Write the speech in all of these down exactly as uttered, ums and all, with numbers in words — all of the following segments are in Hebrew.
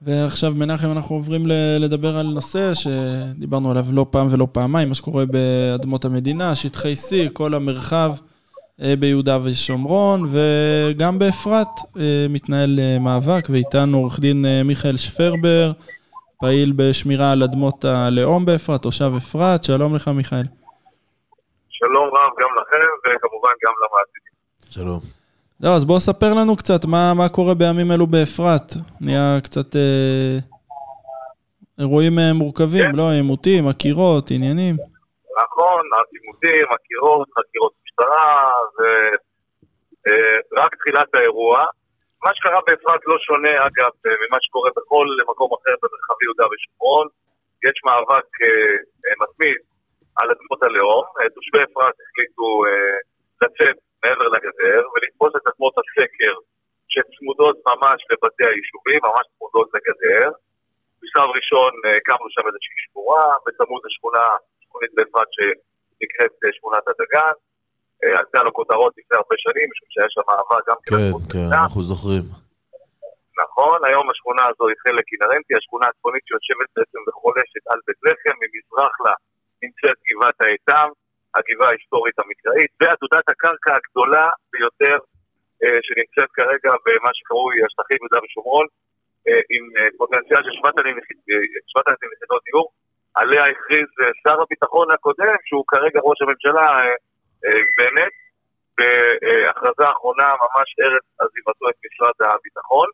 ועכשיו מנחם אנחנו עוברים לדבר על נושא שדיברנו עליו לא פעם ולא פעמיים, מה שקורה באדמות המדינה, שטחי C, כל המרחב ביהודה ושומרון, וגם באפרת מתנהל מאבק, ואיתנו עורך דין מיכאל שפרבר, פעיל בשמירה על אדמות הלאום באפרת, תושב אפרת. שלום לך מיכאל. שלום רב גם לכם וכמובן גם למאזינים. שלום. לא, אז בואו ספר לנו קצת מה, מה קורה בימים אלו באפרת. נהיה קצת אה, אירועים אה, מורכבים, כן. לא, עימותים, עקירות, עניינים. נכון, עימותים, עקירות, חקירות משטרה, ורק אה, תחילת האירוע. מה שקרה באפרת לא שונה, אגב, ממה שקורה בכל מקום אחר במרחב יהודה ושומרון. יש מאבק אה, אה, מתמיד על אדמות הלאום. אה, תושבי אפרת החליטו אה, לצאת מעבר לגדר, ולתפוס את אדמות הסקר שצמודות ממש לבתי היישובים, ממש צמודות לגדר. בשלב ראשון קמנו שם איזושהי שמורה, בצמוד לשכונה, שכונית באפרת שנקראת שכונת הדגן. עלתה לו כותרות לפני הרבה שנים, משום שהיה שם אהבה גם כן, כן, אנחנו זוכרים. נכון, היום השכונה הזו היא חלק אינרנטי, השכונה הצפונית שיושבת בעצם וחולשת על בית לחם, ממזרח לה נמצאת גבעת האיתם, הגבעה ההיסטורית המקראית, ועתודת הקרקע הגדולה ביותר אה, שנמצאת כרגע במה שקרוי השטחים יהודה ושומרון, אה, עם אה, פוטנציאל של שבעת אלפים יחידות דיור, עליה הכריז אה, שר הביטחון הקודם, שהוא כרגע ראש הממשלה, אה, אה, באמת, בהכרזה האחרונה ממש ערב עזיבתו את משרד הביטחון,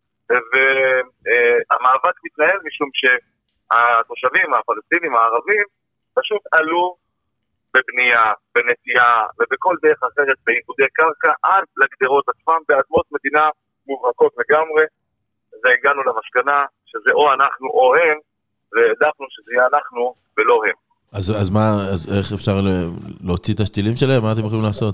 והמאבק מתנהל משום שהתושבים, הפלסטינים, הערבים, פשוט עלו בבנייה, בנטייה ובכל דרך אחרת בעיבודי קרקע עד לגדרות עצמם באדמות מדינה מובהקות לגמרי. והגענו למסקנה שזה או אנחנו או הם, והעדפנו שזה יהיה אנחנו ולא הם. אז, אז מה, אז איך אפשר להוציא את השתילים שלהם? מה אתם יכולים לעשות?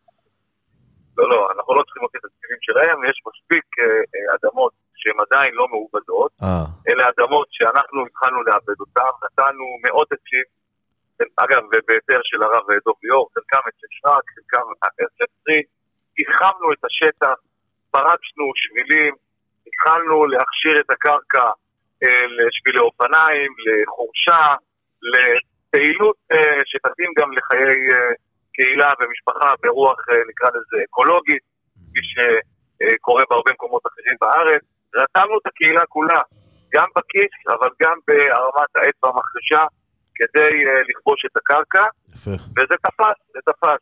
לא, לא, אנחנו לא צריכים להוציא את השתילים שלהם, יש מספיק אה, אדמות שהן עדיין לא מעובדות. אה. אלה אדמות שאנחנו התחלנו לאבד אותם, נתנו מאות עצים, אגב, ובהיתר של הרב דוב ליאור, חלקם אצל שרק, חלקם אצל פרי, התחמנו את השטח, פרצנו שבילים, התחלנו להכשיר את הקרקע אה, לשבילי אופניים, לחורשה, לפעילות אה, שתתאים גם לחיי אה, קהילה ומשפחה ברוח, אה, נקרא לזה, אקולוגית, כפי שקורה בהרבה מקומות אחרים בארץ. רתמנו את הקהילה כולה, גם בכיס, אבל גם בהרמת העץ והמחרשה, כדי uh, לכבוש את הקרקע, יפה. וזה תפס, זה תפס.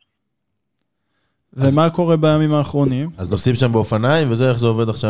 ומה אז... קורה בימים האחרונים? אז נוסעים שם באופניים, וזה איך זה עובד עכשיו?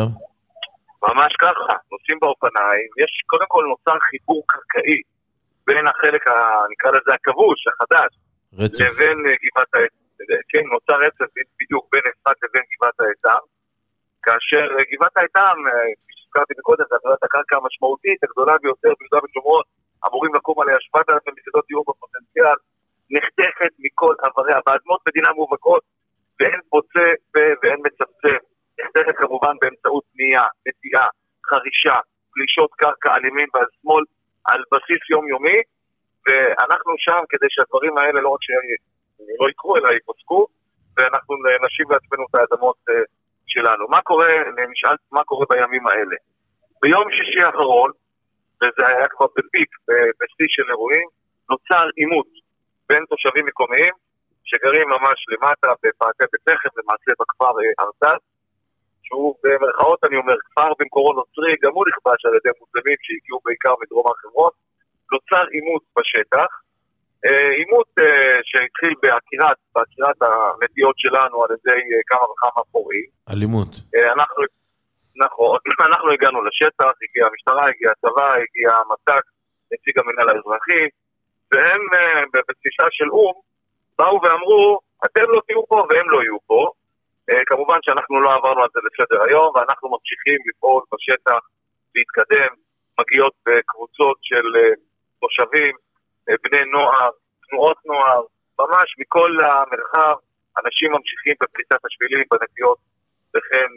ממש ככה, נוסעים באופניים, יש קודם כל נוצר חיבור קרקעי, בין החלק, ה... נקרא לזה הכבוש, החדש, רצף. לבין uh, גבעת העצם, כן, נוצר רצף בדיוק בין אפרת לבין גבעת העצם, כאשר uh, גבעת העצם, כפי uh, שזכרתי מקודם, זה עתודת הקרקע המשמעותית, הגדולה ביותר ביהודה ושומרון, אמורים לקום עליה שבעת אלפים יחידות דיור בפוטנציאל, נחתכת מכל עבריה, באדמות מדינה מובהקות, ואין פוצה פה ואין מצפצף, נחתכת כמובן באמצעות בנייה, נטיעה, חרישה, פלישות קרקע אלימים והשמאל, על בסיס יומיומי, ואנחנו שם כדי שהדברים האלה לא רק שלא יקרו, אלא ייפסקו, ואנחנו נשיב לעצמנו את האדמות שלנו. מה קורה, נשאל מה קורה בימים האלה? ביום שישי האחרון, וזה היה כבר בפיק, בשיא של אירועים, נוצר עימות בין תושבים מקומיים, שגרים ממש למטה בפאתי בית לחם, למעשה בכפר ארצד, שהוא במרכאות אני אומר, כפר במקורו נוצרי, גם הוא נכבש על ידי מוסלמים שהגיעו בעיקר מדרום החברות, נוצר עימות בשטח, עימות שהתחיל בעקירת, בעקירת הנטיות שלנו על ידי כמה וכמה פורעים. אלימות. אנחנו... נכון, אנחנו הגענו לשטח, הגיעה המשטרה, הגיעה הצבא, הגיעה המת"ק, נציג המנהל האזרחי, והם בפגישה של אום באו ואמרו, אתם לא תהיו פה והם לא יהיו פה. כמובן שאנחנו לא עברנו על זה לסדר היום, ואנחנו ממשיכים לפעול בשטח, להתקדם, מגיעות בקבוצות של תושבים, בני נוער, תנועות נוער, ממש מכל המרחב, אנשים ממשיכים בפריצת השבילים, בנטיות, וכן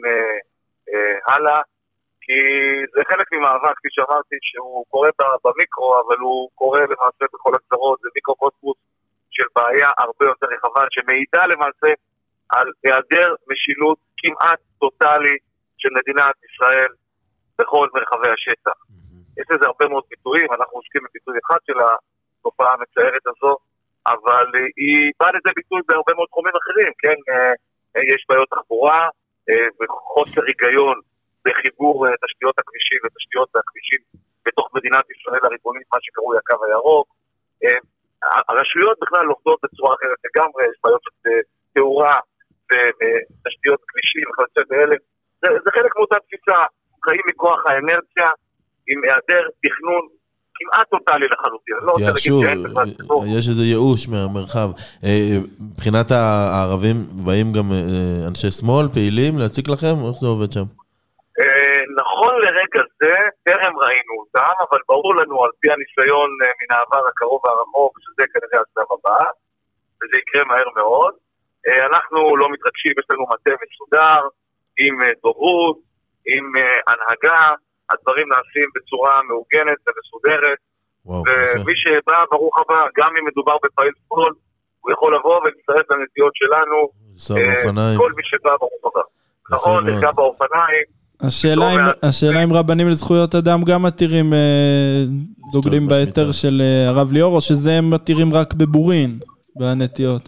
הלאה, כי זה חלק ממאבק, כפי שאמרתי, שהוא קורה במיקרו, אבל הוא קורה למעשה בכל הגזרות, זה מיקרו-קוסמוס של בעיה הרבה יותר רחבה, שמעידה למעשה על היעדר משילות כמעט טוטלי של מדינת ישראל בכל מרחבי השטח. יש לזה הרבה מאוד ביטויים, אנחנו עוסקים בביטוי אחד של התופעה המצערת הזו, אבל היא באה לזה ביטוי בהרבה מאוד תחומים אחרים, כן? יש בעיות תחבורה וחוסר היגיון בחיבור תשתיות הכבישים ותשתיות הכבישים בתוך מדינת ישראל הריבונית, מה שקרוי הקו הירוק. הרשויות בכלל לוחדות בצורה אחרת לגמרי, יש בעיות של תאורה ותשתיות כבישים וכיוצא באלה. זה, זה חלק מאותה תפיסה, חיים מכוח האנרציה עם היעדר תכנון כמעט טוטלי לחלוטין. תיאשור, יש איזה ייאוש מהמרחב. מבחינת הערבים באים גם אנשי שמאל, פעילים, להציג לכם? איך זה עובד שם? נכון לרגע זה, טרם ראינו אותם, אבל ברור לנו על פי הניסיון מן העבר הקרוב והרחוק, שזה כנראה השלב הבא, וזה יקרה מהר מאוד. אנחנו לא מתרגשים, יש לנו מטה מסודר, עם דוברות, עם הנהגה, הדברים נעשים בצורה מאורגנת ומסודרת, ומי שבא, ברוך הבא, גם אם מדובר בפעיל שמאל, הוא יכול לבוא ולהצטרף לנסיעות שלנו, כל מי שבא, ברוך הבא. נכון, נרגע באופניים, השאלה אם רבנים לזכויות אדם גם מתירים דוגלים ביתר של הרב ליאור, או שזה הם מתירים רק בבורין, בנטיות?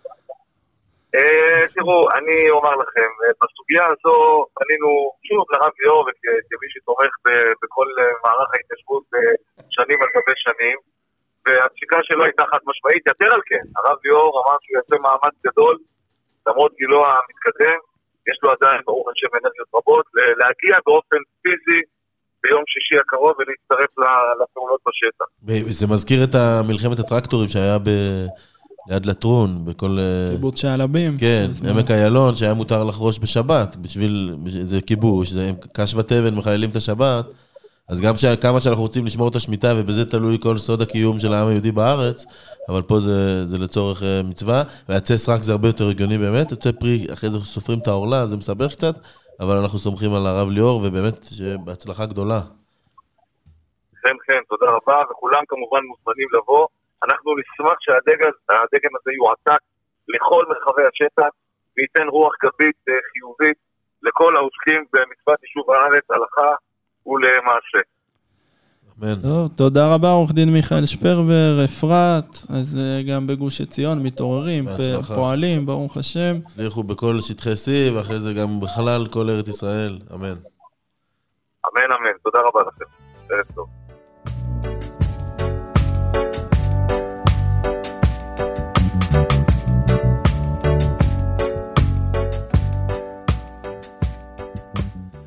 תראו, אני אומר לכם, בסוגיה הזו פנינו שוב לרב ליאור, וכמי שתומך בכל מערך ההתיישבות שנים על גבי שנים, והפסיקה שלו הייתה חד משמעית, יותר על כן, הרב ליאור אמר שהוא יעשה מאמץ גדול, למרות גילו המתקדם, יש לו עדיין ברוך השם אנרגיות רבות, להגיע באופן פיזי ביום שישי הקרוב ולהצטרף לפעולות בשטח. זה מזכיר את מלחמת הטרקטורים שהיה ליד לטרון, בכל... קיבוץ שעלבים. כן, עמק איילון שהיה מותר לחרוש בשבת, בשביל, זה כיבוש, זה קש ותבן מחללים את השבת, אז גם כמה שאנחנו רוצים לשמור את השמיטה, ובזה תלוי כל סוד הקיום של העם היהודי בארץ, אבל פה זה, זה לצורך מצווה, והצא סרק זה הרבה יותר הגיוני באמת, הצא פרי, אחרי זה סופרים את העורלה, זה מסבך קצת, אבל אנחנו סומכים על הרב ליאור, ובאמת שבהצלחה גדולה. כן, כן, תודה רבה, וכולם כמובן מוזמנים לבוא. אנחנו נשמח שהדגם הזה יועתק לכל מרחבי השטח, וייתן רוח גבית חיובית לכל העוסקים במצוות יישוב הארץ, הלכה ולמעשה. טוב, תודה רבה עורך דין מיכאל שפרבר, אפרת, אז גם בגוש עציון מתעוררים, פועלים, ברוך השם. הצליחו בכל שטחי C, ואחרי זה גם בכלל כל ארץ ישראל, אמן. אמן, אמן, תודה רבה לכם. ערב טוב.